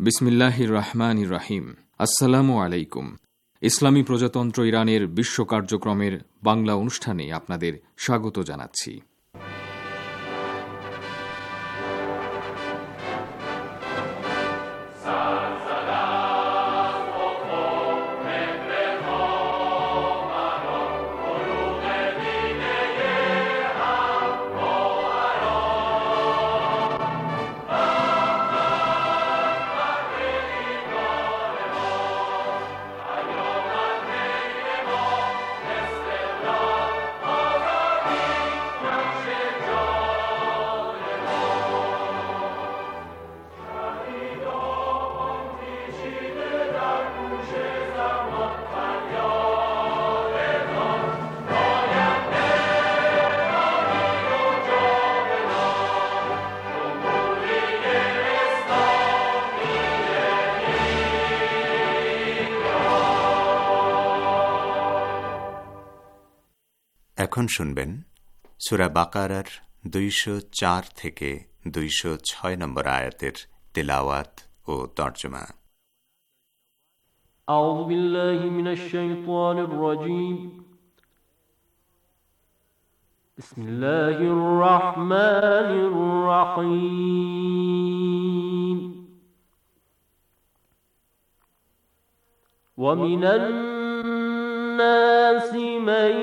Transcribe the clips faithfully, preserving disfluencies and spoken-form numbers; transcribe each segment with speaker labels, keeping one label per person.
Speaker 1: বিসমিল্লাহির রহমানির রহিম। আসসালামু আলাইকুম। ইসলামী প্রজাতন্ত্র ইরানের বিশ্ব কার্যক্রমের বাংলা অনুষ্ঠানে আপনাদের স্বাগত জানাচ্ছি।
Speaker 2: এখন শুনবেন সূরা বাকারার দুইশো চার থেকে দুইশো ছয় নম্বর আয়াতের তিলাওয়াত ও তরজমা।
Speaker 3: আউযু বিল্লাহি মিনাশ শাইতানির রাজীম। বিসমিল্লাহির রাহমানির রাহিম। ওয়া মিনান নাসি মান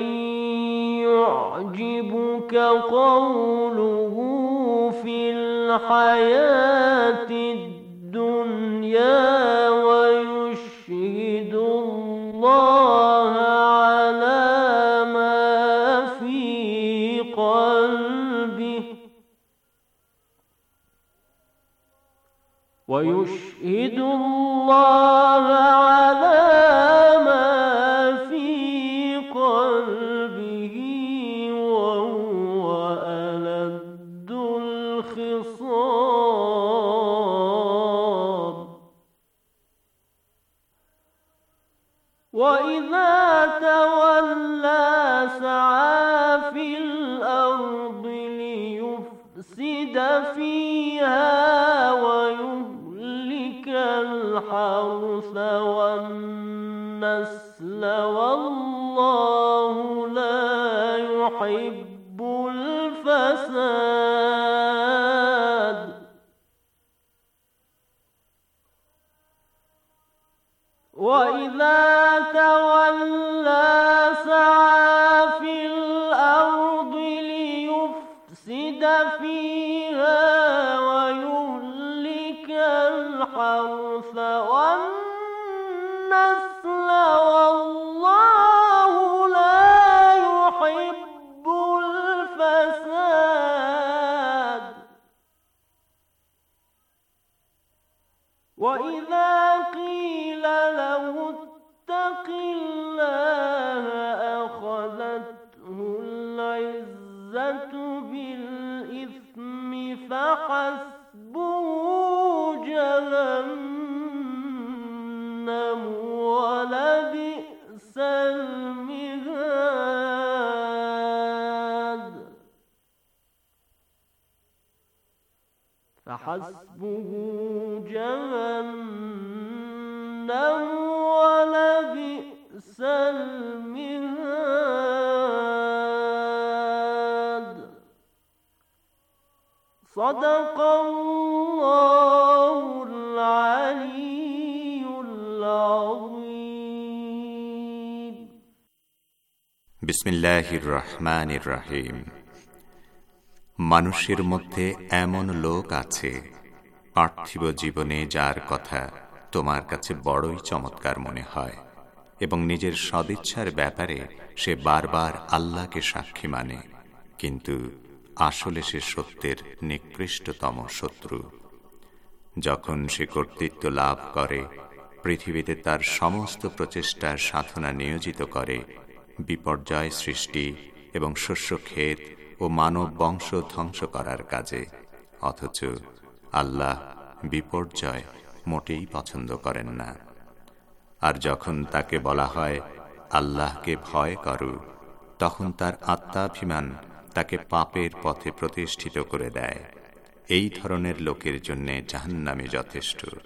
Speaker 3: يعجبك قوله في الحياة الدنيا ويشهد الله على ما في قلبه ويشهد الله على وَإِذَا تَوَلَّى سَعَى فِي الْأَرْضِ لِيُفْسِدَ فِيهَا وَيُهْلِكَ الْحَرْثَ وَالنَّسْلَ وَاللَّهُ لَا يُحِبُّ الْفَسَادَ وَإِذَا تَوَلَّى سَعَى فِي الْأَرْضِ لِيُفْسِدَ فِيهَا وَيُهْلِكَ الْحَرْثَ وَالنَّسْلَ وَاللَّهُ لَا يُحِبُّ الْفَسَادَ وَإِذَا قِيلَ له اتق الله أخذته العزة بالإثم فحسبه جهنم ولبئس المهاد فحسبه جهنم ولبئس المهاد صدق الله العلي العظيم
Speaker 2: বিসমিল্লাহির রহমানির রহিম। মানুষের মধ্যে এমন লোক আছে পার্থিব জীবনে যার কথা তোমার কাছে বড়ই চমৎকার মনে হয় এবং নিজের সদিচ্ছার ব্যাপারে সে বারবার আল্লাহকে সাক্ষী মানে, কিন্তু আসলে সে সত্যের নিকৃষ্টতম শত্রু। যখন সে কর্তৃত্ব লাভ করে, পৃথিবীতে তার সমস্ত প্রচেষ্টার সাধনা নিয়োজিত করে বিপর্যয় সৃষ্টি এবং শস্যক্ষেত ও মানব বংশ ধ্বংস করার কাজে, অথচ আল্লাহ বিপর্যয় মোটেই পছন্দ করেন না। আর যখন তাকে বলা হয় আল্লাহকে ভয় করো, তখন তার আত্মাভিমান তাকে পাপের পথে প্রতিষ্ঠিত করে দেয়। এই ধরনের লোকের জন্য জাহান্নামে যথেষ্ট।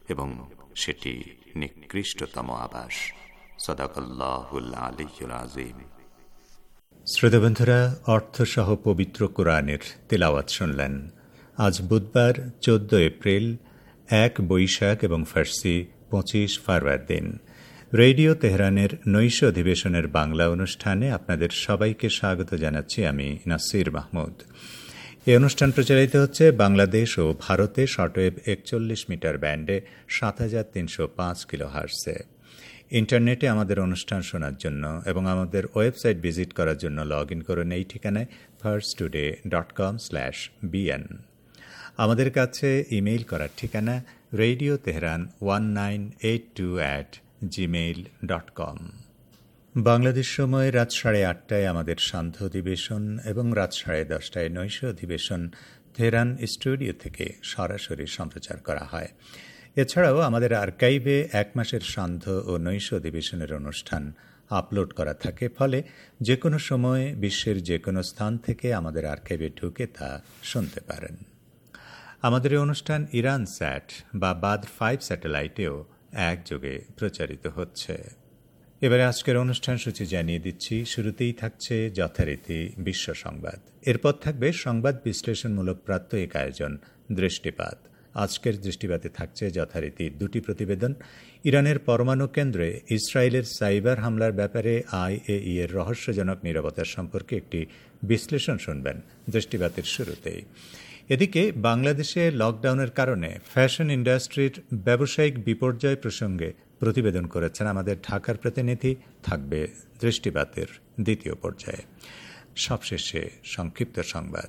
Speaker 2: এবং সেটি নিকৃষ্টতম আবাস। সাদাকাল্লাহুল আলিয়্যুল আযীম।
Speaker 4: শ্রোতাবন্ধুরা, অর্থসহ পবিত্র কোরআনের তেলাওয়াত শুনলেন। আজ বুধবার চোদ্দ এপ্রিল, এক বৈশাখ এবং ফার্সি পঁচিশ ফারওয়ারদিন। রেডিও তেহরানের নৈশ অধিবেশনের বাংলা অনুষ্ঠানে আপনাদের সবাইকে স্বাগত জানাচ্ছি আমি নাসির মাহমুদ। এই অনুষ্ঠান প্রচারিত হচ্ছে বাংলাদেশ ও ভারতে শর্টওয়েভ একচল্লিশ মিটার ব্যান্ডে সাত হাজার তিনশো পাঁচ কিলো হার্টসে। ইন্টারনেটে আমাদের অনুষ্ঠান শোনার জন্য এবং আমাদের ওয়েবসাইট ভিজিট করার জন্য লগ ইন করুন এই ঠিকানায় first today dot com slash BN. আমাদের কাছে ইমেইল করার ঠিকানা radio Tehran one nine eight two at Gmail dot com. Bangladesh সময় রাত সাড়ে আটটায় আমাদের সান্ধ্য অধিবেশন এবং রাত সাড়ে দশটায় নৈশ অধিবেশন তেহরান স্টুডিও থেকে সরাসরি সম্প্রচার করা হয়। এছাড়াও আমাদের আর্কাইভে এক মাসের সান্ধ্য ও নৈশ অধিবেশনের অনুষ্ঠান আপলোড করা থাকে, ফলে যে কোনো সময় বিশ্বের যে কোনো স্থান থেকে আমাদের আর্কাইভে ঢুকে তা শুনতে পারেন। আমাদের এই অনুষ্ঠান ইরান স্যাট বা বাদ্র ফাইভ স্যাটেলাইটেও একযোগে প্রচারিত হচ্ছে। এবারে আজকের অনুষ্ঠান সূচি জানিয়ে দিচ্ছি। শুরুতেই থাকছে যথারীতি বিশ্ব সংবাদ, এরপর থাকবে সংবাদ বিশ্লেষণমূলক প্রাত্যহিক আয়োজন দৃষ্টিপাত। আজকের দৃষ্টিপাতে থাকছে যথারীতি দুটি প্রতিবেদন। ইরানের পরমাণু কেন্দ্রে ইসরায়েলের সাইবার হামলার ব্যাপারে আইএই এর রহস্যজনক নীরবতা সম্পর্কে একটি বিশ্লেষণ শুনবেন দৃষ্টিপাতের শুরুতেই। এদিকে বাংলাদেশে লকডাউনের কারণে ফ্যাশন ইন্ডাস্ট্রির ব্যবসায়িক বিপর্যয় প্রসঙ্গে প্রতিবেদন করেছেন আমাদের ঢাকার প্রতিনিধি। থাকবে দৃষ্টিপাতের দ্বিতীয় পর্যায়ে। সবশেষে সংক্ষিপ্ত সংবাদ।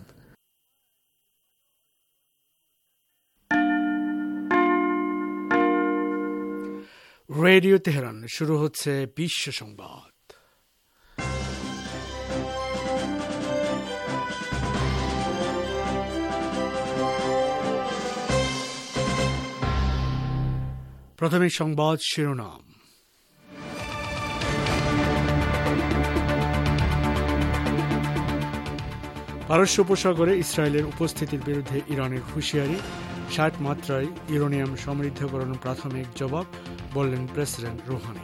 Speaker 5: রেডিও তেহরান, শুরু হচ্ছে বিশ্ব সংবাদ। প্রথমে সংবাদ শিরোনাম। পারস্য উপসাগরে ইসরায়েলের উপস্থিতির বিরুদ্ধে ইরানের হুঁশিয়ারি, ষাট মাত্রায় ইউরেনিয়াম সমৃদ্ধকরণ প্রাথমিক জবাব, বললেন প্রেসিডেন্ট রুহানি।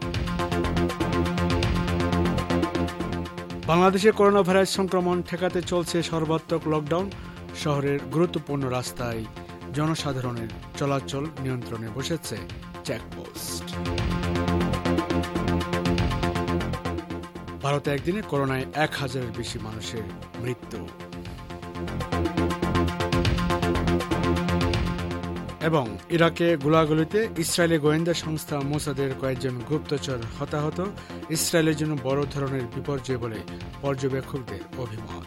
Speaker 5: বাংলাদেশে করোনা ভাইরাস সংক্রমণ ঠেকাতে চলছে সর্বাত্মক লকডাউন। শহরের গুরুত্বপূর্ণ রাস্তায় জনসাধারণের চলাচল নিয়ন্ত্রণে বসেছে চেকপোস্ট। ভারতে একদিনে করোনায় এক হাজারের বেশি মানুষের মৃত্যু। এবং ইরাকে গোলাগুলিতে ইসরায়েলি গোয়েন্দা সংস্থা মোসাদের কয়েকজন গুপ্তচর হতাহত। ইসরায়েলের জন্য বড় ধরনের বিপর্যয় বলে পর্যবেক্ষকদের অভিমত।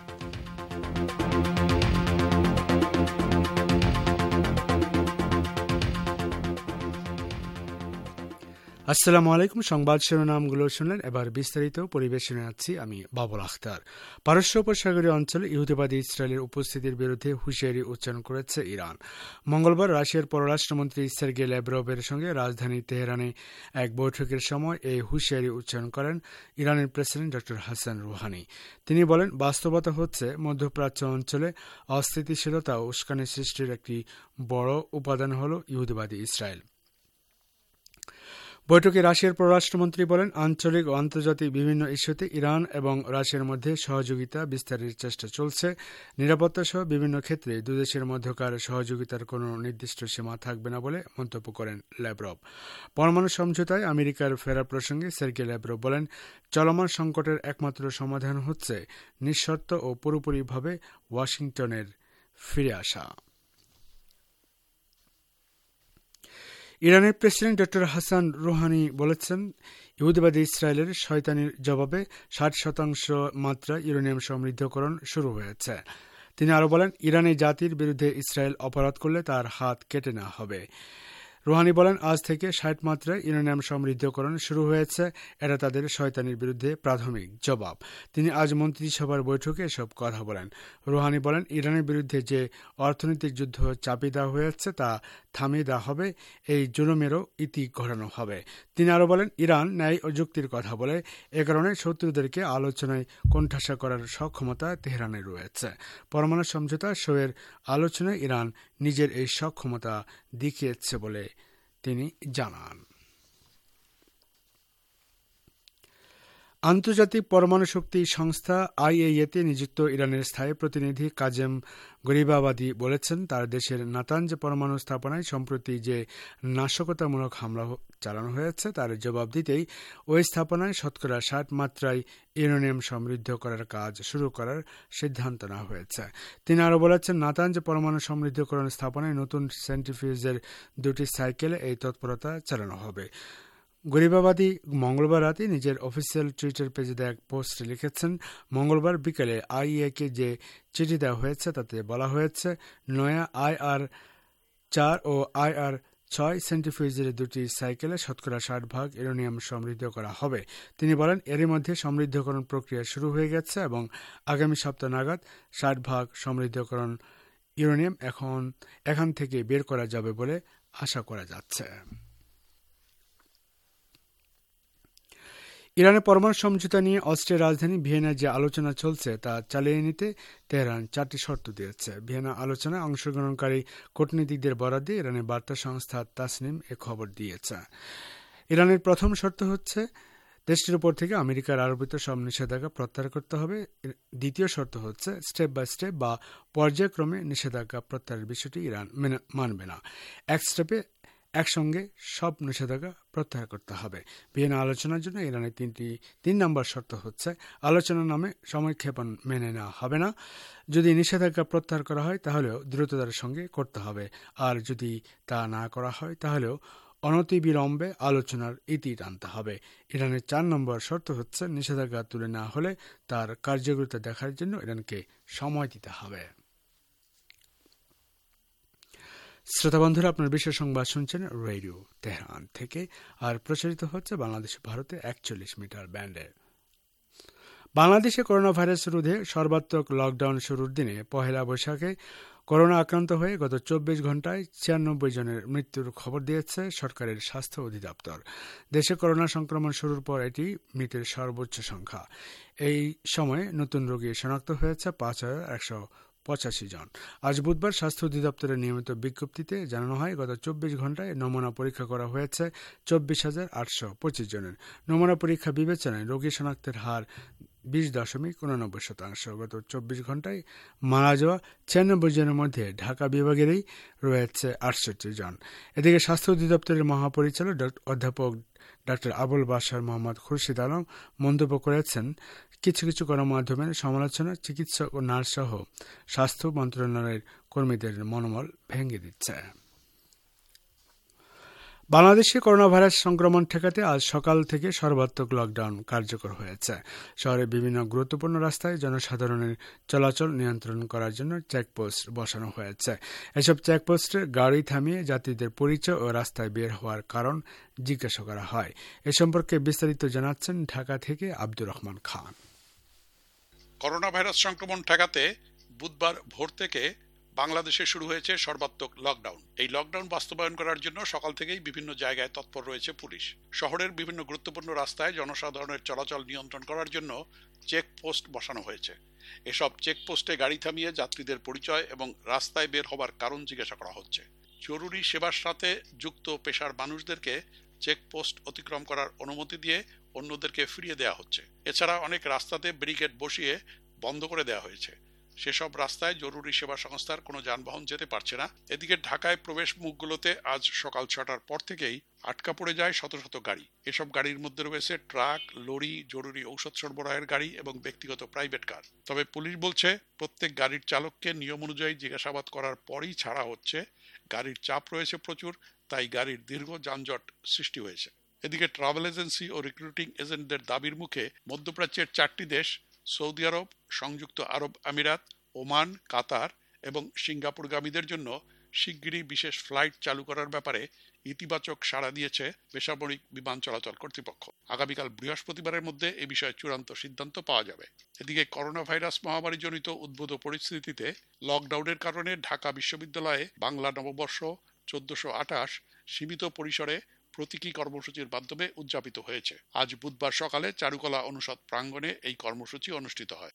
Speaker 5: আসসালামু আলাইকুম। সংবাদ শিরোনামগুলো শুনলেন, এবার বিস্তারিত পরিবেশনে আছি আমি বাবুল আখতার। পারস্য উপসাগরীয় অঞ্চলে ইহুদিবাদী ইসরায়েলের উপস্থিতির বিরুদ্ধে হুঁশিয়ারি উচ্চারণ করেছে ইরান। মঙ্গলবার রাশিয়ার পররাষ্ট্রমন্ত্রী সের্গি ল্যাভরভের সঙ্গে রাজধানী তেহরানে এক বৈঠকের সময় এই হুঁশিয়ারি উচ্চারণ করেন ইরানের প্রেসিডেন্ট ডক্টর হাসান রুহানি। তিনি বলেন, বাস্তবতা হচ্ছে মধ্যপ্রাচ্য অঞ্চলে অস্থিতিশীলতা ও উস্কানি সৃষ্টির একটি বড় উপাদান হল ইহুদিবাদী ইসরায়েল। বৈঠকে রাশিয়ার পররাষ্ট্রমন্ত্রী বলেন, আঞ্চলিক ও আন্তর্জাতিক বিভিন্ন ইস্যুতে ইরান এবং রাশিয়ার মধ্যে সহযোগিতা বিস্তারের চেষ্টা চলছে। নিরাপত্তা সহ বিভিন্ন ক্ষেত্রে দুদেশের মধ্যকার সহযোগিতার কোনো নির্দিষ্ট সীমা থাকবে না বলে মন্তব্য করেন ল্যাভরভ। পরমাণু সমঝোতায় আমেরিকার ফেরা প্রসঙ্গে সের্গি ল্যাভরভ বলেন, চলমান সংকটের একমাত্র সমাধান হচ্ছে নিঃশর্ত ও পুরোপুরিভাবে ওয়াশিংটনের ফিরে আসা। ইরানের প্রেসিডেন্ট ডক্টর হাসান রুহানি বলেছেন, ইহুদিবাদী ইসরায়েলের শয়তানির জবাবে ষাট শতাংশ মাত্রা ইউরেনিয়াম সমৃদ্ধকরণ শুরু হয়েছে। তিনি আরও বলেন, ইরানি জাতির বিরুদ্ধে ইসরায়েল অপরাধ করলে তার হাত কেটে নেওয়া হবে। রুহানি বলেন, আজ থেকে ষাট মাত্রায় ইউরেনিয়াম সমৃদ্ধকরণ শুরু হয়েছে। এটা তাদের শয়তানির বিরুদ্ধে প্রাথমিক জবাব। তিনি আজ মন্ত্রিসভার বৈঠকে এসব কথা বলেন। রুহানি বলেন, ইরানের বিরুদ্ধে যে অর্থনৈতিক যুদ্ধ চাপিয়ে দেওয়া হয়েছে তা থামিয়ে দেওয়া হবে, এই জুলুমেরও ইতি ঘটানো হবে। তিনি আরও বলেন, ইরান ন্যায় ও যুক্তির কথা বলে, এ কারণে শত্রুদেরকে আলোচনায় কোণঠাসা করার সক্ষমতা তেহরানের রয়েছে। পরমাণু সমঝোতা সইয়ের আলোচনায় ইরান নিজের এই সক্ষমতা দেখিয়েছে বলে তিনি জানান। আন্তর্জাতিক পরমাণু শক্তি সংস্থা আইএইএতে নিযুক্ত ইরানের স্থায়ী প্রতিনিধি কাজেম গরিবাবাদী বলেছেন, তার দেশের নাতানজ পরমাণু স্থাপনায় সম্প্রতি যে নাশকতামূলক হামলা চালানো হয়েছে তার জবাব দিতেই ওই স্থাপনায় শতকরা ষাট মাত্রায় ইউরেনিয়াম সমৃদ্ধ করার কাজ শুরু করার সিদ্ধান্ত নেওয়া হয়েছে। তিনি আরও বলেছেন, নাতানজ পরমাণু সমৃদ্ধকরণ স্থাপনায় নতুন সেন্ট্রিফিউজের দুটি সাইকেলে এই তৎপরতা চালানো হবে। গরিবাবাদী মঙ্গলবার রাতে নিজের অফিসিয়াল টুইটার পেজে এক পোস্ট লিখেছেন, মঙ্গলবার বিকেলে আইএকে যে চিঠি দেওয়া হয়েছে তাতে বলা হয়েছে নয়া আইআর চার ও আইআর ছয় সেন্ট্রিফিউজের দুটি সাইকেলে শতকরা ষাট ভাগ ইউরেনিয়াম সমৃদ্ধ করা হবে। তিনি বলেন, এরই মধ্যে সমৃদ্ধকরণ প্রক্রিয়া শুরু হয়ে গেছে এবং আগামী সপ্তাহ নাগাদ ষাট ভাগ সমৃদ্ধকরণ ইউরেনিয়াম এখন এখান থেকে বের করা যাবে বলে আশা করা যাচ্ছে। ইরানের পরমাণু সমঝোতা নিয়ে অস্ট্রিয়ার রাজধানী ভিয়েনায় যে আলোচনা চলছে তা চালিয়ে নিতে তেহরান চারটি শর্ত দিয়েছে। ভিয়েনা আলোচনায় অংশগ্রহণকারী কূটনীতিকদের বরাদ দিয়ে ইরানের বার্তা সংস্থা তাসনিম এ খবর দিয়েছে। ইরানের প্রথম শর্ত হচ্ছে দেশটির উপর থেকে আমেরিকার আরোপিত সব নিষেধাজ্ঞা প্রত্যাহার করতে হবে। দ্বিতীয় শর্ত হচ্ছে স্টেপ বাই স্টেপ বা পর্যায়ক্রমে নিষেধাজ্ঞা প্রত্যাহারের বিষয়টি ইরান মানবে না। এক স্টেপে একসঙ্গে সব নিষেধাজ্ঞা প্রত্যাহার করতে হবে। ভিয়েনা আলোচনার জন্য ইরানের তিনটি তিন নম্বর শর্ত হচ্ছে আলোচনার নামে সময়ক্ষেপণ মেনে নেওয়া হবে না। যদি নিষেধাজ্ঞা প্রত্যাহার করা হয় তাহলেও দ্রুততার সঙ্গে করতে হবে, আর যদি তা না করা হয় তাহলেও অনতিবিলম্বে আলোচনার ইতি টানতে হবে। ইরানের চার নম্বর শর্ত হচ্ছে নিষেধাজ্ঞা তুলে না হলে তার কার্যকারিতা দেখার জন্য ইরানকে সময় দিতে হবে। শ্রোতা বন্ধুরা, আপনার বিশেষ সংবাদ শুনছেন রেডিও তেহরান থেকে, আর প্রচারিত হচ্ছে বাংলাদেশ ভারতে একচল্লিশ মিটার ব্যান্ডে। বাংলাদেশে করোনা ভাইরাস রোধে সর্বাত্মক লকডাউন শুরুর দিনে পহেলা বৈশাখে করোনা আক্রান্ত হয়ে গত চব্বিশ ঘন্টায় ছিয়ানব্বই জনের মৃত্যুর খবর দিয়েছে সরকারের স্বাস্থ্য অধিদপ্তর। দেশে করোনা সংক্রমণ শুরুর পর এটি মৃতের সর্বোচ্চ সংখ্যা। এই সময়ে নতুন রোগী শনাক্ত হয়েছে পাঁচ হাজার একশো পঁচাশি জন। আজ বুধবার স্বাস্থ্য অধিদপ্তরের নিয়মিত বিজ্ঞপ্তিতে জানানো হয়, গত চব্বিশ ঘন্টায় নমুনা পরীক্ষা করা হয়েছে চব্বিশ হাজার আটশো পঁচিশ জনের। নমুনা পরীক্ষা বিবেচনায় রোগী শনাক্তের হার বিশ দশমিক উননব্বই শতাংশ। গত চব্বিশ ঘন্টায় মারা যাওয়া ছিয়ানব্বই জনের মধ্যে ঢাকা বিভাগেরই রয়েছে আটষট্টি জন। এদিকে স্বাস্থ্য অধিদপ্তরের মহাপরিচালক অধ্যাপক ডাক্তার আবুল বাশার মোহাম্মদ খুরশিদ আলম মন্তব্য করেছেন, কিছু কিছু গণমাধ্যমের সমালোচনা চিকিৎসক ও নার্স সহ স্বাস্থ্য মন্ত্রণালয়ের কর্মীদের মনোবল ভেঙে দিচ্ছে। বাংলাদেশে করোনা ভাইরাস সংক্রমণ ঠেকাতে আজ সকাল থেকে সর্বাত্মক লকডাউন কার্যকর হয়েছে। শহরের বিভিন্ন গুরুত্বপূর্ণ রাস্তায় জনসাধারণের চলাচল নিয়ন্ত্রণ করার জন্য চেকপোস্ট বসানো হয়েছে। এসব চেকপোস্টে গাড়ি থামিয়ে যাত্রীদের পরিচয় ও রাস্তায় বের হওয়ার কারণ জিজ্ঞাসা করা হয়। এ সম্পর্কে বিস্তারিত জানাচ্ছেন ঢাকা থেকে আব্দুর রহমান খান।
Speaker 6: করোনা ভাইরাস সংক্রমণ ঠেকাতে বুধবার ভোর থেকে বাংলাদেশে শুরু হয়েছে সর্বাত্মক লকডাউন। এই লকডাউন বাস্তবায়ন করার জন্য সকাল থেকেই বিভিন্ন জায়গায় তৎপর রয়েছে পুলিশ। শহরের বিভিন্ন গুরুত্বপূর্ণ রাস্তায় জনসাধারণের চলাচল নিয়ন্ত্রণ করার জন্য চেকপোস্ট বসানো হয়েছে। এসব চেকপোস্টে গাড়ি থামিয়ে যাত্রীদের পরিচয় এবং রাস্তায় বের হবার কারণ জিজ্ঞাসা করা হচ্ছে। জরুরি সেবার সাথে যুক্ত পেশার মানুষদেরকে চেকপোস্ট অতিক্রম করার অনুমতি দিয়ে অন্যদেরকে ফিরিয়ে দেওয়া হচ্ছে। এছাড়া অনেক রাস্তাতে ব্যারিকেড বসিয়ে বন্ধ করে দেওয়া হয়েছে। সেসব রাস্তায় জরুরি সেবা সংস্থার কোনো যানবাহন যেতে পারছে না। এদিকে ঢাকায় প্রবেশ মুখগুলোতে আজ সকাল ছটার পর থেকেই আটকা পড়ে যায় শত শত গাড়ি। এসব গাড়ির মধ্যে রয়েছে ট্রাক, লরি, জরুরি ঔষধ সরবরাহের গাড়ি এবং ব্যক্তিগত প্রাইভেট কার। তবে পুলিশ বলছে, প্রত্যেক গাড়ির চালককে নিয়ম অনুযায়ী জিজ্ঞাসাবাদ করার পরই ছাড়া হচ্ছে। গাড়ির চাপ রয়েছে প্রচুর, তাই গাড়ির দীর্ঘ যানজট সৃষ্টি হয়েছে। এদিকে ট্রাভেল এজেন্সি ও রিক্রুটিং এজেন্টদের দাবির মুখে মধ্যপ্রাচ্যের চারটি দেশ সৌদি আরব, সংযুক্ত আরব আমিরাত, ওমান, কাতার এবং সিঙ্গাপুরগামীদের জন্য শিগগিরই বিশেষ ফ্লাইট চালু করার ব্যাপারে ইতিবাচক সাড়া দিয়েছে বেসামরিক বিমান চলাচল কর্তৃপক্ষ। আগামীকাল বৃহস্পতিবারের মধ্যে এ বিষয়ে চূড়ান্ত সিদ্ধান্ত পাওয়া যাবে। এদিকে করোনা ভাইরাস মহামারীজনিত উদ্ভূত পরিস্থিতিতে লকডাউনের কারণে ঢাকা বিশ্ববিদ্যালয়ে বাংলা নববর্ষ চোদ্দশো আঠাশ সীমিত পরিসরে প্রতীকী কর্মসূচির মাধ্যমে উদযাপিত হয়েছে। আজ বুধবার সকালে চারুকলা অনুষদ প্রাঙ্গণে এই কর্মসূচি অনুষ্ঠিত হয়।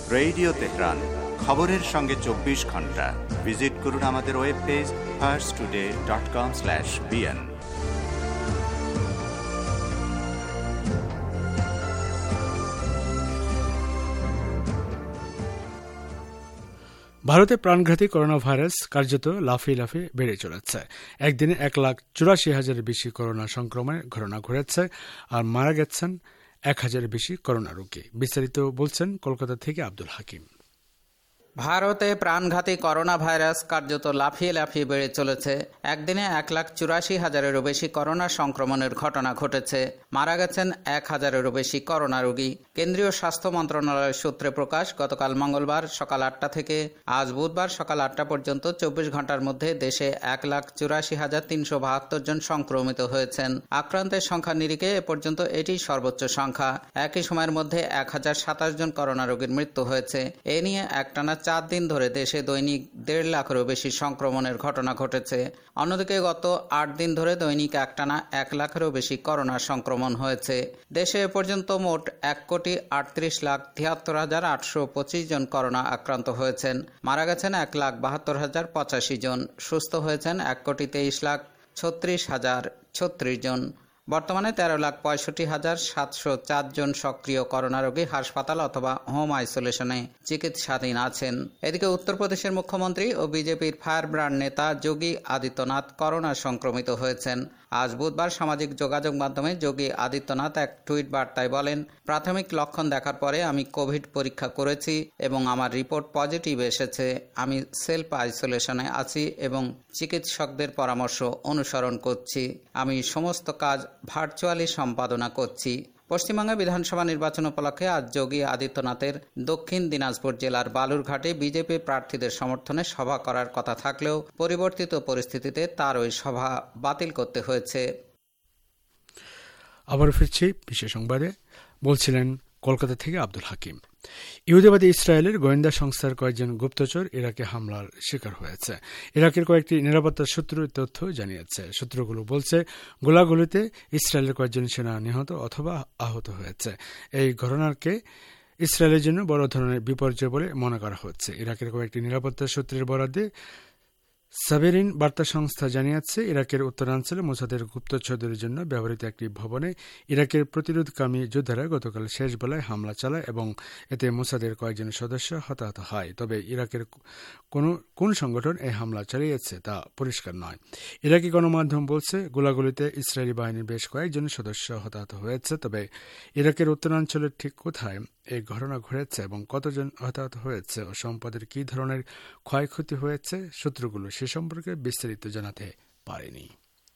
Speaker 2: রেডিও তেহরান, খবরের সঙ্গে চব্বিশ ঘন্টা। ভিজিট করুন আমাদের web page first today dot com slash BN.
Speaker 5: ভারতে প্রাণঘাতী করোনা ভাইরাস কার্যত লাফিয়ে লাফিয়ে বেড়ে চলেছে। একদিনে এক লাখ চুরাশি হাজারের বেশি করোনা সংক্রমণের ঘটনা ঘটেছে, আর মারা গেছেন এক হাজারের বেশি করোনা রোগী। বিস্তারিত বলছেন কলকাতা থেকে আব্দুল হাকিম।
Speaker 7: ভারতে প্রাণঘাতী করোনা ভাইরাস কার্যত লাফিয়ে লাফিয়ে বেড়ে চলেছে। একদিনে এক লাখ চুরাশি হাজারেরও বেশি করোনা সংক্রমণের ঘটনা ঘটেছে, মারা গেছেন এক হাজারেরও বেশি করোনা রোগী। কেন্দ্রীয় স্বাস্থ্য মন্ত্রণালয়ের সূত্রে প্রকাশ, গতকাল মঙ্গলবার সকাল আটটা থেকে আজ বুধবার সকাল আটটা পর্যন্ত চব্বিশ ঘন্টার মধ্যে দেশে এক লাখ চুরাশি হাজার তিনশো বাহাত্তর জন সংক্রমিত হয়েছেন। আক্রান্তের সংখ্যা নিরিখে এ পর্যন্ত এটি সর্বোচ্চ সংখ্যা। একই সময়ের মধ্যে এক হাজার সাতাশ জন করোনা রোগীর মৃত্যু হয়েছে। এ নিয়ে একটানা চার দিন ধরে দেশে দৈনিক দেড় লাখেরও বেশি সংক্রমণের ঘটনা ঘটেছে। অন্যদিকে গত আট দিন ধরে দৈনিক একটানা এক লাখেরও বেশি করোনা সংক্রমণ হয়েছে। দেশে এ পর্যন্ত মোট এক কোটি আটত্রিশ লাখ তিয়াত্তর হাজার আটশো পঁচিশ জন করোনা আক্রান্ত হয়েছেন। মারা গেছেন এক লাখ বাহাত্তর হাজার পঁচাশি জন। সুস্থ হয়েছেন এক কোটি তেইশ লাখ ছত্রিশ হাজার ছত্রিশ জন। বর্তমানে তেরো লাখ পঁয়ষট্টি হাজার সাতশো চার জন সক্রিয় করোনা রোগী হাসপাতাল অথবা হোম আইসোলেশনে চিকিৎসাধীন আছেন। এদিকে উত্তরপ্রদেশের মুখ্যমন্ত্রী ও বিজেপির ফায়ার ব্র্যান্ড নেতা যোগী আদিত্যনাথ করোনা সংক্রমিত হয়েছেন। আজ বুধবার সামাজিক যোগাযোগ মাধ্যমে যোগী আদিত্যনাথ এক টুইট বার্তায় বলেন, প্রাথমিক লক্ষণ দেখার পরে আমি কোভিড পরীক্ষা করেছি এবং আমার রিপোর্ট পজিটিভ এসেছে। আমি সেলফ আইসোলেশনে আছি এবং চিকিৎসকদের পরামর্শ অনুসরণ করছি। আমি সমস্ত কাজ ভার্চুয়ালি সম্পাদনা করছি। পশ্চিমবঙ্গে বিধানসভা নির্বাচন উপলক্ষে আজ যোগী আদিত্যনাথের দক্ষিণ দিনাজপুর জেলার বালুরঘাটে বিজেপি প্রার্থীদের সমর্থনে সভা করার কথা থাকলেও পরিবর্তিত পরিস্থিতিতে তার ওই সভা বাতিল করতে হয়েছে।
Speaker 5: আবার ফিরছি বিশেষ সংবাদে, বলছিলেন কলকাতা থেকে আব্দুল হাকিম। ইহুদিবাদী ইসরায়েলের গোয়েন্দা সংস্থার কয়েকজন গুপ্তচর ইরাকে হামলার শিকার হয়েছে। ইরাকের কয়েকটি নিরাপত্তা সূত্র তথ্য জানিয়েছে। সূত্রগুলো বলছে, গোলাগুলিতে ইসরায়েলের কয়েকজন সেনা নিহত অথবা আহত হয়েছে। এই ঘটনাকে ইসরায়েলের জন্য বড় ধরনের বিপর্যয় বলে মনে করা হচ্ছে। ইরাকের কয়েকটি নিরাপত্তা সূত্রের বরাদ্দে সাবেরিন বার্তা সংস্থা জানিয়েছে, ইরাকের উত্তরাঞ্চলে মোসাদের গুপ্তচরদের জন্য ব্যবহৃত একটি ভবনে ইরাকের প্রতিরোধকামী যোদ্ধারা গতকাল শেষ বেলায় হামলা চালায় এবং এতে মোসাদের কয়েকজন সদস্য হতাহত হয়। তবে ইরাকের কোন কোন সংগঠন এই হামলা চালিয়েছে তা পরিষ্কার নয়। ইরাকি গণমাধ্যম বলছে, গোলাগুলিতে ইসরায়েলি বাহিনীর বেশ কয়েকজন সদস্য হতাহত হয়েছে। তবে ইরাকের উত্তরাঞ্চলের ঠিক কোথায় এই ঘটনা ঘটেছে এবং কতজন হতাহত হয়েছে ও সম্পদের কী ধরনের ক্ষয়ক্ষতি হয়েছে, সূত্রগুলো সে সম্পর্কে বিস্তারিত জানাতে পারেনি।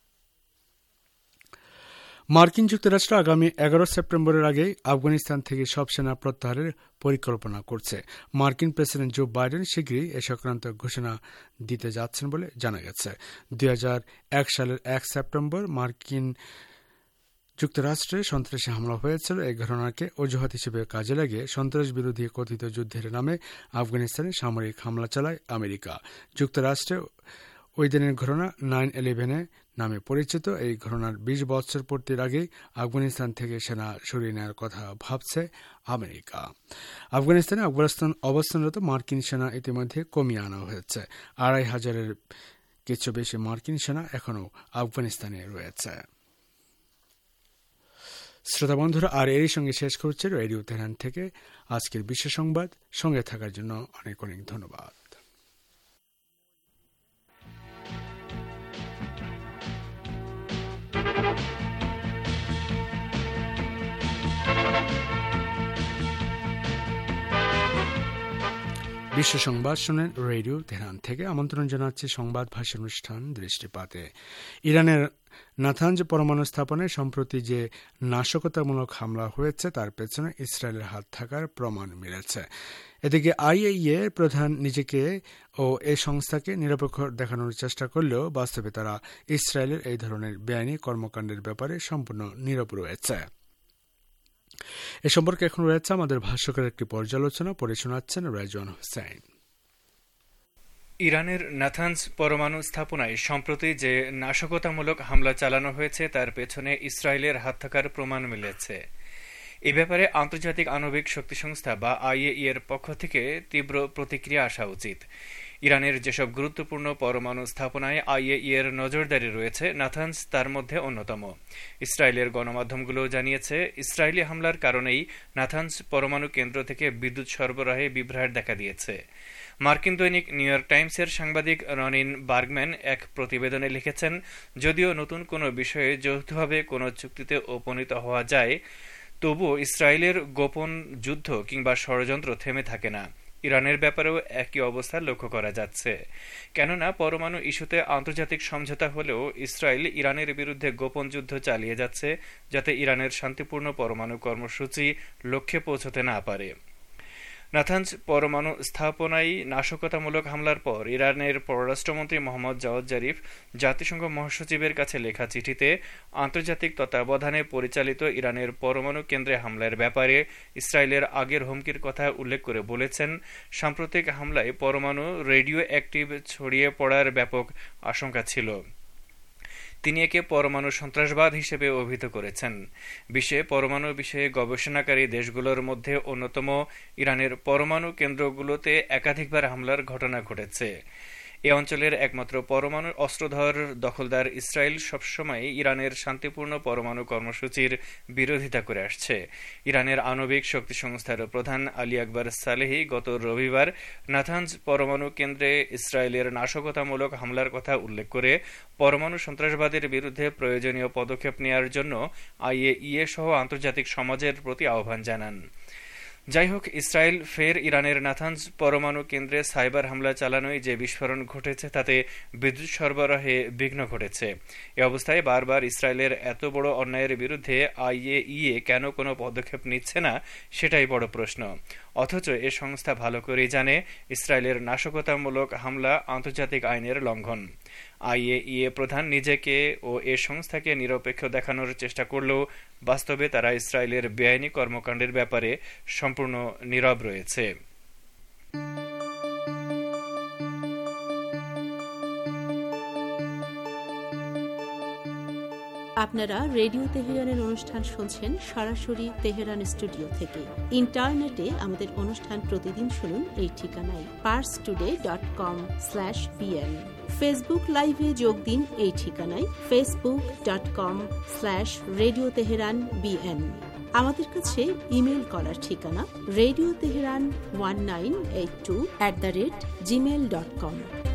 Speaker 5: মার্কিন যুক্তরাষ্ট্র আগামী এগারো সেপ্টেম্বরের আগে আফগানিস্তান থেকে সব সেনা প্রত্যাহারের পরিকল্পনা করছে। মার্কিন প্রেসিডেন্ট জো বাইডেন শীঘ্রই এ সংক্রান্ত ঘোষণা দিতে যাচ্ছেন বলে জানা গেছে। দুই হাজার এক সালের এক সেপ্টেম্বর মার্কিন যুক্তরাষ্ট্রে সন্ত্রাসী হামলা হয়েছিল। এই ঘটনাকে অজুহাত হিসেবে কাজে লাগিয়ে সন্ত্রাস বিরোধী কথিত যুদ্ধের নামে আফগানিস্তানে সামরিক হামলা চালায় আমেরিকা। যুক্তরাষ্ট্রে ওই দিনের ঘটনা নাইন ইলেভেনে নামে পরিচিত। এই ঘটনার বিশ বছর পূর্তির আগেই আফগানিস্তান থেকে সেনা সরিয়ে নেওয়ার কথা ভাবছে আমেরিকা। আফগানিস্তানে আফগানিস্তান অবস্থানরত মার্কিন সেনা ইতিমধ্যে কমিয়ে আনা হয়েছে। আড়াই হাজারের কিছু বেশি মার্কিন সেনা এখনও আফগানিস্তানে রয়েছে। শ্রোতা বন্ধুরা, আর এরই সঙ্গে শেষ করছে রেডিও তেহরান থেকে আজকের বিশ্ব সংবাদ। সঙ্গে থাকার জন্য অনেক অনেক ধন্যবাদ। বিশ্ব সংবাদ শুনেন রেডিও তেহরান থেকে। আমন্ত্রণ জানাচ্ছি সংবাদ ভাষা অনুষ্ঠান দৃষ্টিপাতে। ইরানের নাথানজ পরমাণু স্থাপনায় সম্প্রতি যে নাশকতামূলক হামলা হয়েছে তার পেছনে ইসরায়েলের হাত থাকার প্রমাণ মিলেছে। এদিকে আইএইএ প্রধান নিজেকে ও এই সংস্থাকে নিরপেক্ষ দেখানোর চেষ্টা করলেও বাস্তবে তারা ইসরায়েলের এই ধরনের বেআইনি কর্মকাণ্ডের ব্যাপারে সম্পূর্ণ নীরব রয়েছে। এ সম্পর্কে এখন রয়েছে আমাদের ভাষ্যকার একটি পর্যালোচনা, পড়ে শোনাচ্ছেন রায়জন হোসেন।
Speaker 8: ইরানের নাথানজ পরমাণু স্থাপনায় সম্প্রতি যে নাশকতামূলক হামলা চালানো হয়েছে তার পেছনে ইসরায়েলের হাত থাকার প্রমাণ মিলেছে। এ ব্যাপারে আন্তর্জাতিক আণবিক শক্তি সংস্থা বা আইএইএ এর পক্ষ থেকে তীব্র প্রতিক্রিয়া আসা উচিত। ইরানের যেসব গুরুত্বপূর্ণ পরমাণু স্থাপনায় আইএইএ এর নজরদারি রয়েছে, নাথানস তার মধ্যে অন্যতম। ইসরায়েলের গণমাধ্যমগুলো জানিয়েছে, ইসরায়েলি হামলার কারণেই নাথানস পরমাণু কেন্দ্র থেকে বিদ্যুৎ সরবরাহে বিভ্রাট দেখা দিয়েছে। মার্কিন দৈনিক নিউ ইয়র্ক টাইমসের সাংবাদিক রনিন বার্গম্যান এক প্রতিবেদনে লিখেছেন, যদিও নতুন কোনো বিষয়ে যৌথভাবে কোনো চুক্তিতে উপনীত হওয়া যায়, তবুও ইসরায়েলের গোপন যুদ্ধ কিংবা ষড়যন্ত্র থেমে থাকে না। ইরানের ব্যাপারেও একই অবস্থা লক্ষ্য করা যাচ্ছে। কেননা পরমাণু ইস্যুতে আন্তর্জাতিক সমঝোতা হলেও ইসরায়েল ইরানের বিরুদ্ধে গোপন যুদ্ধ চালিয়ে যাচ্ছে, যাতে ইরানের শান্তিপূর্ণ পরমাণু কর্মসূচি লক্ষ্যে পৌঁছতে না পারে। নাথানস পরমাণু স্থাপনায় নাশকতামূলক হামলার পর ইরানের পররাষ্ট্রমন্ত্রী মোহাম্মদ জাওয়াদ জারিফ জাতিসংঘ মহাসচিবের কাছে লেখা চিঠিতে আন্তর্জাতিক তত্ত্বাবধানে পরিচালিত ইরানের পরমাণু কেন্দ্রে হামলার ব্যাপারে ইসরায়েলের আগের হুমকির কথা উল্লেখ করে বলেছেন, সাম্প্রতিক হামলায় পরমাণু রেডিও অ্যাক্টিভ ছড়িয়ে পড়ার ব্যাপক আশঙ্কা ছিল। তিনি একে পরমাণু সন্ত্রাসবাদ হিসেবে অভিহিত করেছেন। বিশ্বে পরমাণু বিষয়ে গবেষণাকারী দেশগুলোর মধ্যে অন্যতম ইরানের পরমাণু কেন্দ্রগুলোতে একাধিকবার হামলার ঘটনা ঘটেছে। এ অঞ্চলের একমাত্র পরমাণু অস্ত্রধর দখলদার ইসরায়েল সবসময় ইরানের শান্তিপূর্ণ পরমাণু কর্মসূচির বিরোধিতা করে আসছে। ইরানের আণবিক শক্তি সংস্থার প্রধান আলী আকবর সালেহি গত রবিবার নাথানস পরমাণু কেন্দ্রে ইসরায়েলের নাশকতামূলক হামলার কথা উল্লেখ করে পরমাণু সন্ত্রাসবাদের বিরুদ্ধে প্রয়োজনীয় পদক্ষেপ নেওয়ার জন্য আইএইএ সহ আন্তর্জাতিক সমাজের প্রতি আহ্বান জানান। যাই হোক, ইসরায়েল ফের ইরানের নাথানস পরমাণু কেন্দ্রে সাইবার হামলা চালানোয় যে বিস্ফোরণ ঘটেছে তাতে বিদ্যুৎ সরবরাহে বিঘ্ন ঘটেছে। এ অবস্থায় বারবার ইসরায়েলের এত বড় অন্যায়ের বিরুদ্ধে আইএইএ কেন কোনো পদক্ষেপ নিচ্ছে না, সেটাই বড় প্রশ্ন। অথচ এ সংস্থা ভালো করেই জানে ইসরায়েলের নাশকতামূলক হামলা আন্তর্জাতিক আইনের লঙ্ঘন। আইএইএ প্রধান নিজেকে ও এ সংস্থাকে নিরপেক্ষ দেখানোর চেষ্টা করলেও বাস্তবে তারা ইসরায়েলের বেআইনি কর্মকাণ্ডের ব্যাপারে সম্পূর্ণ নীরব রয়েছে।
Speaker 9: আপনারা রেডিও তেহরানের অনুষ্ঠান শুনছেন সরাসরি তেহরান স্টুডিও থেকে। ইন্টারনেটে আমাদের অনুষ্ঠান প্রতিদিন শুনুন এই ঠিকানায় Pars today dot com slash BN. Facebook লাইভে যোগ দিন এই ঠিকানায় Facebook dot com slash radio Tehran BN. আমাদের কাছে ইমেল করার ঠিকানা radio Tehran one nine eight two at the rate Gmail dot com.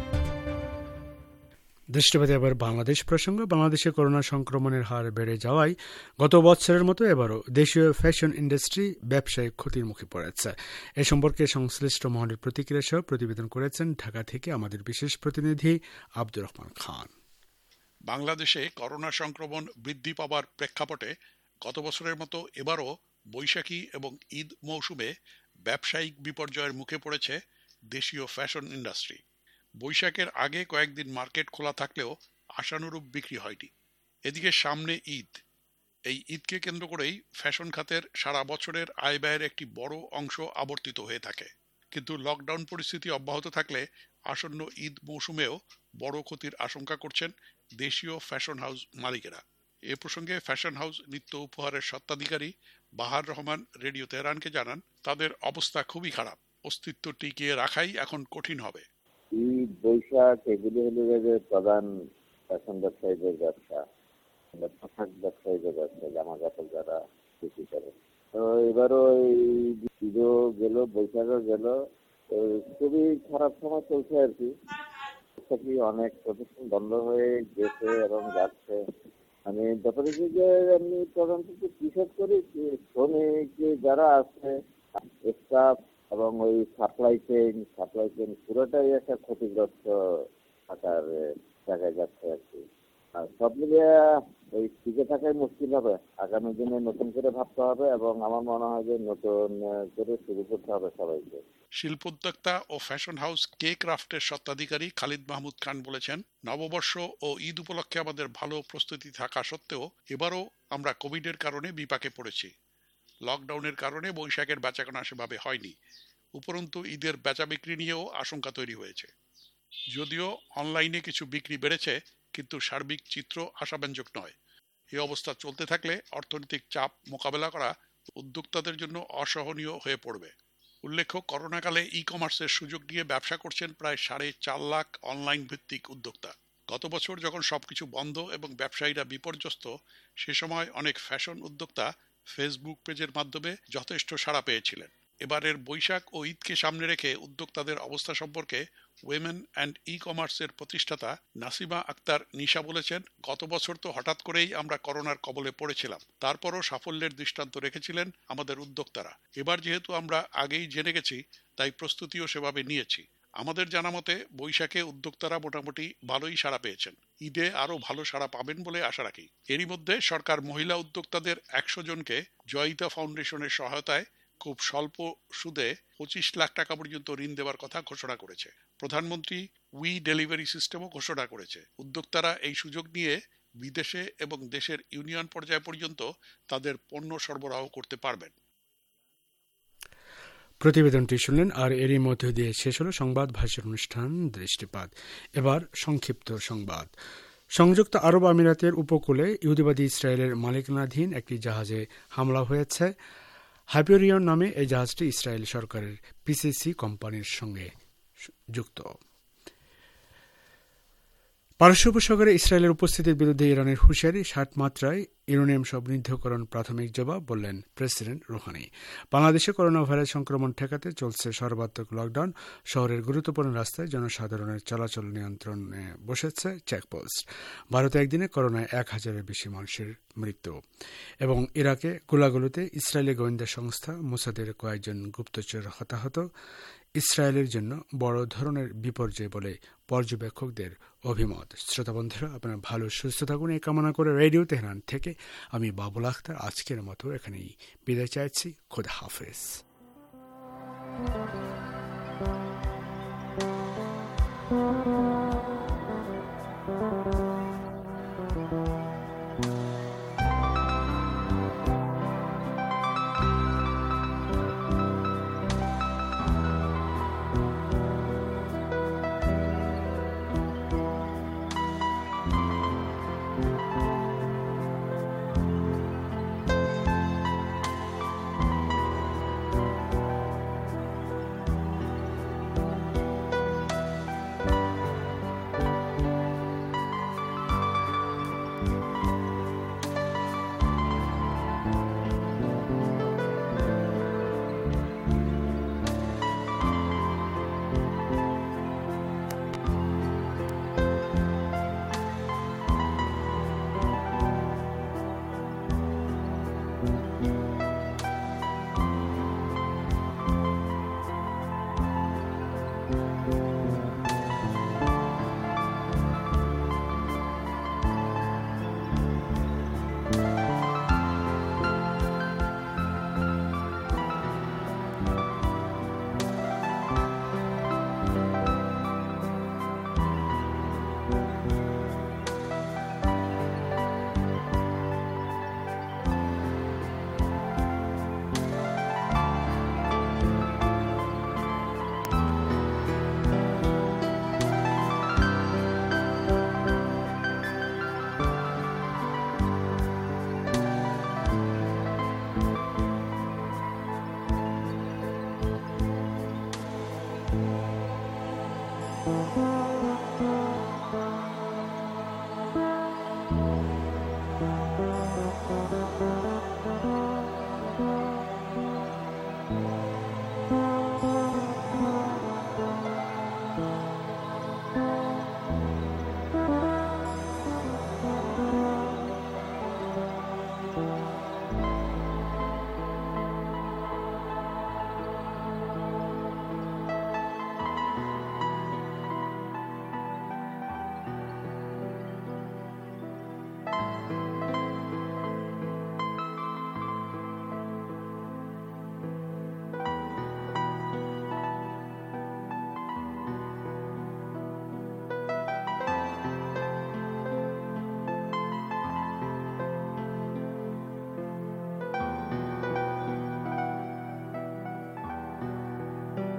Speaker 5: দৃষ্টিপাতে এবার বাংলাদেশ প্রসঙ্গ। বাংলাদেশে করোনা সংক্রমণের হার বেড়ে যাওয়ায় গত বছরের মতো এবারও দেশীয় ফ্যাশন ইন্ডাস্ট্রি ব্যবসায় ক্ষতির মুখে পড়েছে। এ সম্পর্কে সংশ্লিষ্ট মহলের প্রতিক্রিয়া সহ প্রতিবেদন করেছেন ঢাকা থেকে আমাদের বিশেষ প্রতিনিধি আব্দুর রহমান খান।
Speaker 6: বাংলাদেশে করোনা সংক্রমণ বৃদ্ধি পাওয়ার প্রেক্ষাপটে গত বছরের মতো এবারও বৈশাখী এবং ঈদ মৌসুমে ব্যবসায়িক বিপর্যয়ের মুখে পড়েছে দেশীয় ফ্যাশন ইন্ডাস্ট্রি। বৈশাখের আগে কয়েকদিন মার্কেট খোলা থাকলেও আশানুরূপ বিক্রি হয়নি। এদিকে সামনে ঈদ, এই ঈদকে কেন্দ্র করেই ফ্যাশন খাতের সারা বছরের আয় ব্যয়ের একটি বড় অংশ আবর্তিত হয়ে থাকে। কিন্তু লকডাউন পরিস্থিতি অব্যাহত থাকলে আসন্ন ঈদ মৌসুমেও বড় ক্ষতির আশঙ্কা করছেন দেশীয় ফ্যাশন হাউস মালিকেরা। এ প্রসঙ্গে ফ্যাশন হাউস নিত্য উপহারের স্বত্বাধিকারী বাহার রহমান রেডিও তেহরানকে জানান, তাদের অবস্থা খুবই খারাপ, অস্তিত্ব টিকিয়ে রাখাই এখন কঠিন হবে।
Speaker 10: ঈদ, বৈশাখ এগুলি হলো যে প্রধান ফ্যাশন ব্যবসায়ীদের ব্যবসা, পোশাক ব্যবসায়ীদের ব্যবসা, জামা কাপড় যারা বিক্রি করে। তো এবারও ঈদও গেল, বৈশাখও গেল, খুবই খারাপ সময় চলছে আর কি। অনেক প্রতিষ্ঠান বন্ধ হয়ে গেছে এবং যাচ্ছে। আমি ব্যাপারে যে আমি প্রধানত কৃষক করি, শ্রমিক যারা আছে, স্টাফ এবং ওই সাপ্লাই চেইন সাপ্লাই চেইন পুরোটাই একটা ক্ষতিগ্রস্ত থাকার জায়গায় যাচ্ছে আর কি। আর সব মিলিয়ে ওই টিকে থাকাই মুশকিল হবে। আগামী দিনে নতুন করে ভাবতে হবে এবং আমার মনে হয় যে নতুন করে শুরু করতে হবে সবাইকে।
Speaker 6: শিল্পোদ্যোক্তা ও ফ্যাশন হাউস কে ক্রাফটের স্বত্বাধিকারী খালিদ মাহমুদ খান বলেছেন, নববর্ষ ও ঈদ উপলক্ষে আমাদের ভালো প্রস্তুতি থাকা সত্ত্বেও এবারও আমরা কোভিডের কারণে বিপাকে পড়েছি। লকডাউনের কারণে বৈশাখের বেচাকেনা সেভাবে হয়নি। উপরন্তু ঈদের বেচা বিক্রি নিয়েও আশঙ্কা তৈরি হয়েছে। যদিও অনলাইনে কিছু বিক্রি বেড়েছে, কিন্তু সার্বিক চিত্র আশাব্যঞ্জক নয়। এই অবস্থা চলতে থাকলে অর্থনৈতিক চাপ মোকাবেলা করা উদ্যোক্তাদের জন্য অসহনীয় হয়ে পড়বে। উল্লেখ্য, করোনাকালে ই কমার্সের সুযোগ নিয়ে ব্যবসা করছেন প্রায় সাড়ে চার লাখ অনলাইন ভিত্তিক উদ্যোক্তা। গত বছর যখন সবকিছু বন্ধ এবং ব্যবসায়ীরা বিপর্যস্ত, সে সময় অনেক ফ্যাশন উদ্যোক্তা ফেসবুক পেজের মাধ্যমে যথেষ্ট সাড়া পেয়েছিলেন। এবারের বৈশাখ ও ঈদকে সামনে রেখে উদ্যোক্তাদের অবস্থা সম্পর্কে উইমেন অ্যান্ড ই কমার্সের প্রতিষ্ঠাতা নাসিমা আক্তার নিশা বলেছেন, গত বছর তো হঠাৎ করেই আমরা করোনার কবলে পড়েছিলাম, তারপরও সাফল্যের দৃষ্টান্ত রেখেছিলেন আমাদের উদ্যোক্তারা। এবার যেহেতু আমরা আগেই জেনে গেছি, তাই প্রস্তুতিও সেভাবে নিয়েছি। আমাদের জানা মতে বৈশাখে উদ্যোক্তারা মোটামুটি ভালোই সাড়া পেয়েছেন। ঈদে আরো ভালো সাড়া পাবেন বলে আশা রাখি। এরই মধ্যে সরকার মহিলা উদ্যোক্তাদের একশো জনকে জয়িতা ফাউন্ডেশনের সহায়তায় খুব স্বল্প সুদে পঁচিশ লাখ টাকা পর্যন্ত ঋণ দেওয়ার কথা ঘোষণা করেছে। প্রধানমন্ত্রী উই ডেলিভারি সিস্টেমও ঘোষণা করেছে। উদ্যোক্তারা এই সুযোগ নিয়ে বিদেশে এবং দেশের ইউনিয়ন পর্যায় পর্যন্ত তাদের পণ্য সরবরাহ করতে পারবেন।
Speaker 5: প্রতিবেদনটি শুনলেন, আর এরই মধ্য দিয়ে শেষ হল সংবাদ ভাষার অনুষ্ঠান দৃষ্টিপাত। এবার সংক্ষিপ্ত সংবাদ। সংযুক্ত আরব আমিরাতের উপকূলে ইহুদিবাদী ইসরায়েলের মালিকানাধীন একটি জাহাজে হামলা হয়েছে। হাইপেরিয়ন নামে এই জাহাজটি ইসরায়েল সরকারের পিসিসি কোম্পানির সঙ্গে যুক্ত। পারস্য উপসাগরে ইসরায়েলের উপস্থিতির বিরুদ্ধে ইরানের হুঁশিয়ারি, ষাট মাত্রায় ইউরেনিয়াম সমৃদ্ধকরণ প্রাথমিক জবাব, বললেন প্রেসিডেন্ট রুহানি। বাংলাদেশে করোনা ভাইরাস সংক্রমণ ঠেকাতে চলছে সর্বাত্মক লকডাউন। শহরের গুরুত্বপূর্ণ রাস্তায় জনসাধারণের চলাচল নিয়ন্ত্রণে বসেছে চেকপোস্ট। ভারতে একদিনে করোনায় এক হাজারের বেশি মানুষের মৃত্যু। এবং ইরাকে গোলাগুলিতে ইসরায়েলি গোয়েন্দা সংস্থা মোসাদের কয়েকজন গুপ্তচর হতাহত। ইসরায়েলের জন্য বড় ধরনের বিপর্যয় বলে পর্যবেক্ষকদের অভিমত। শ্রোতা বন্ধুরা, আপনার ভালো সুস্থ থাকুন এই কামনা করে রেডিও তেহরান থেকে আমি বাবুল আখতার আজকের মতো এখানেই বিদায় চাইছি। খোদা হাফেজ।